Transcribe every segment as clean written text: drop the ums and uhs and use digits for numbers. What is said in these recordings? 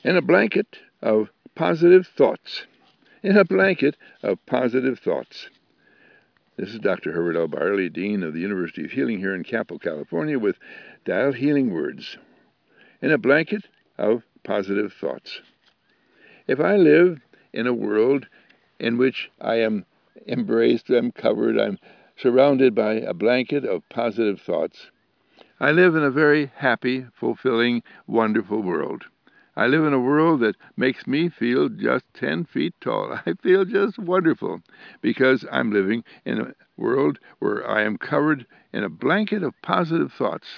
In a blanket of positive thoughts. In a blanket of positive thoughts. This is Dr. Herbert L. Barley, Dean of the University of Healing here in Capel, California, with Dial Healing Words. In a blanket of positive thoughts. If I live in a world in which I am embraced, I'm covered, I'm surrounded by a blanket of positive thoughts, I live in a very happy, fulfilling, wonderful world. I live in a world that makes me feel just 10 feet tall. I feel just wonderful because I'm living in a world where I am covered in a blanket of positive thoughts.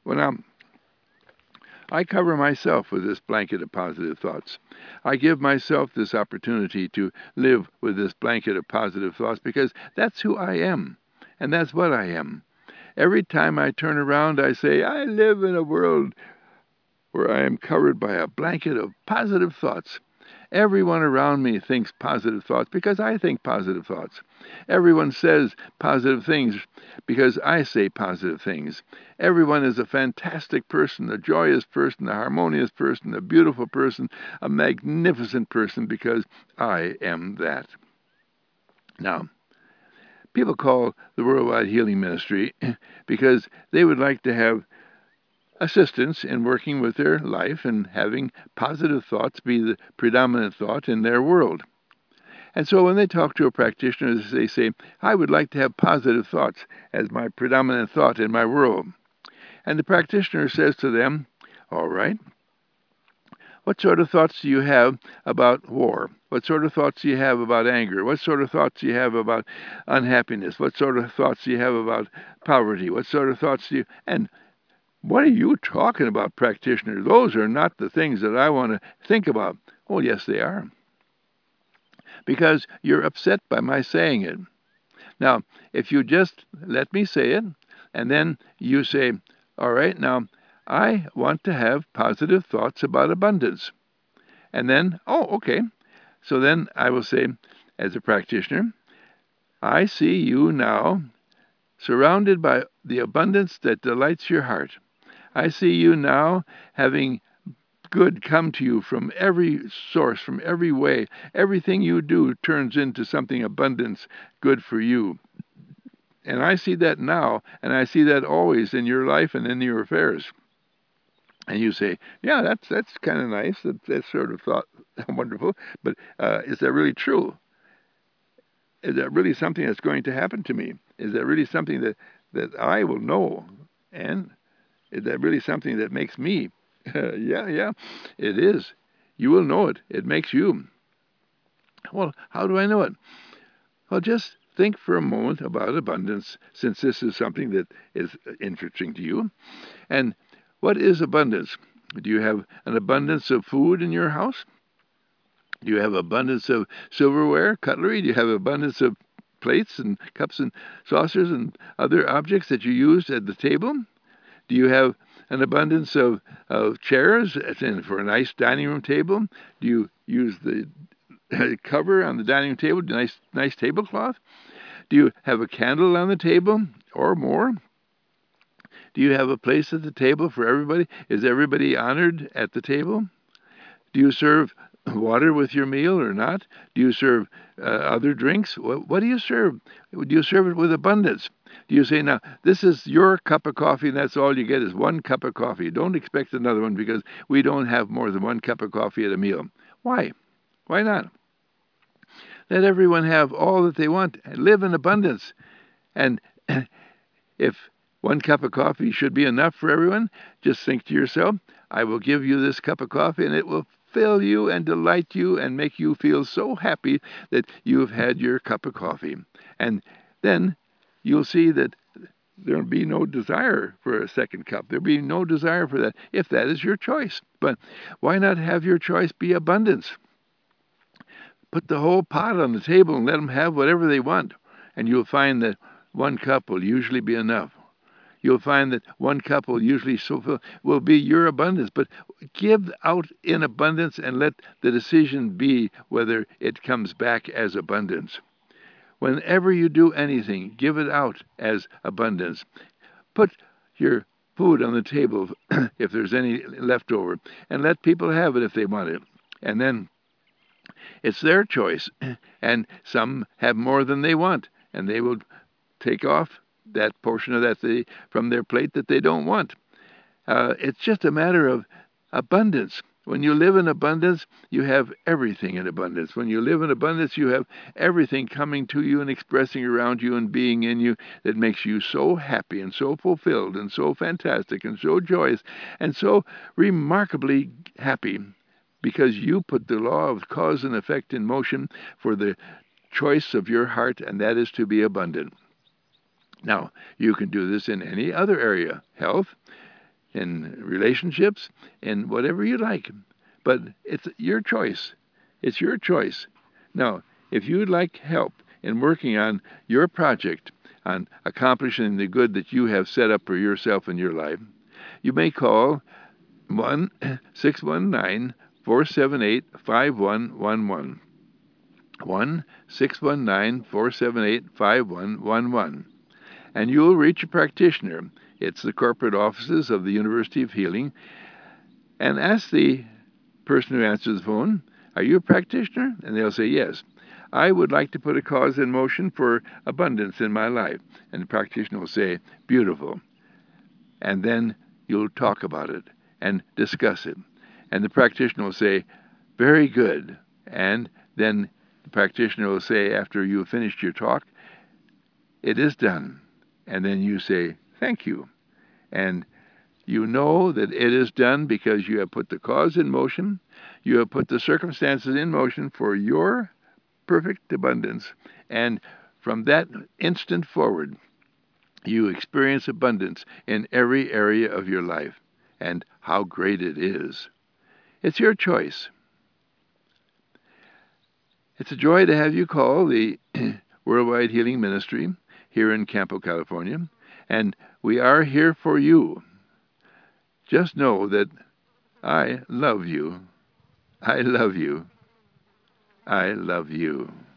I cover myself with this blanket of positive thoughts. I give myself this opportunity to live with this blanket of positive thoughts because that's who I am, and that's what I am. Every time I turn around, I say, I live in a world where I am covered by a blanket of positive thoughts. Everyone around me thinks positive thoughts because I think positive thoughts. Everyone says positive things because I say positive things. Everyone is a fantastic person, a joyous person, a harmonious person, a beautiful person, a magnificent person because I am that. Now, people call the Worldwide Healing Ministry because they would like to have assistance in working with their life and having positive thoughts be the predominant thought in their world. And so when they talk to a practitioner, they say, I would like to have positive thoughts as my predominant thought in my world. And the practitioner says to them, all right, what sort of thoughts do you have about war? What sort of thoughts do you have about anger? What sort of thoughts do you have about unhappiness? What sort of thoughts do you have about poverty? What sort of thoughts do you... And what are you talking about, practitioner? Those are not the things that I want to think about. Oh, yes, they are. Because you're upset by my saying it. Now, if you just let me say it, and then you say, all right, now, I want to have positive thoughts about abundance. And then, oh, okay. So then I will say, as a practitioner, I see you now surrounded by the abundance that delights your heart. I see you now having good come to you from every source, from every way. Everything you do turns into something abundance, good for you. And I see that now, and I see that always in your life and in your affairs. And you say, yeah, that's kind of nice. That's sort of thought wonderful. But is that really true? Is that really something that's going to happen to me? Is that really something that I will know? And is that really something that makes me? Yeah, it is. You will know it. It makes you. Well, how do I know it? Well, just think for a moment about abundance, since this is something that is interesting to you. And what is abundance? Do you have an abundance of food in your house? Do you have abundance of silverware, cutlery? Do you have abundance of plates and cups and saucers and other objects that you use at the table? Do you have an abundance of chairs for a nice dining room table? Do you use the cover on the dining room table, nice tablecloth? Do you have a candle on the table or more? Do you have a place at the table for everybody? Is everybody honored at the table? Do you serve water with your meal or not? Do you serve other drinks? What do you serve? Do you serve it with abundance? Do you say, now, this is your cup of coffee, and that's all you get is one cup of coffee. Don't expect another one because we don't have more than one cup of coffee at a meal. Why? Why not? Let everyone have all that they want. Live in abundance. And if one cup of coffee should be enough for everyone, just think to yourself, I will give you this cup of coffee, and it will fill you and delight you and make you feel so happy that you have had your cup of coffee. And then you'll see that there will be no desire for a second cup. There will be no desire for that, if that is your choice. But why not have your choice be abundance? Put the whole pot on the table and let them have whatever they want, and you'll find that one cup will usually be enough. You'll find that one cup will be your abundance. But give out in abundance and let the decision be whether it comes back as abundance. Whenever you do anything, give it out as abundance. Put your food on the table if there's any left over, and let people have it if they want it. And then it's their choice. And some have more than they want, and they will take off that portion of that from their plate that they don't want. It's just a matter of abundance. When you live in abundance, you have everything in abundance. When you live in abundance, you have everything coming to you and expressing around you and being in you that makes you so happy and so fulfilled and so fantastic and so joyous and so remarkably happy because you put the law of cause and effect in motion for the choice of your heart, and that is to be abundant. Now, you can do this in any other area, health, in relationships, in whatever you like. But it's your choice. It's your choice. Now, if you'd like help in working on your project, on accomplishing the good that you have set up for yourself in your life, you may call 1-619-478-5111. 1-619-478-5111. And you'll reach a practitioner. It's the corporate offices of the University of Healing. And ask the person who answers the phone, "Are you a practitioner?" And they'll say, "Yes. I would like to put a cause in motion for abundance in my life." And the practitioner will say, "Beautiful." And then you'll talk about it and discuss it. And the practitioner will say, "Very good." And then the practitioner will say, after you have finished your talk, "It is done." And then you say, "Thank you." And you know that it is done because you have put the cause in motion. You have put the circumstances in motion for your perfect abundance. And from that instant forward, you experience abundance in every area of your life. And how great it is. It's your choice. It's a joy to have you call the Worldwide Healing Ministry here in Campo, California. And we are here for you. Just know that I love you. I love you. I love you.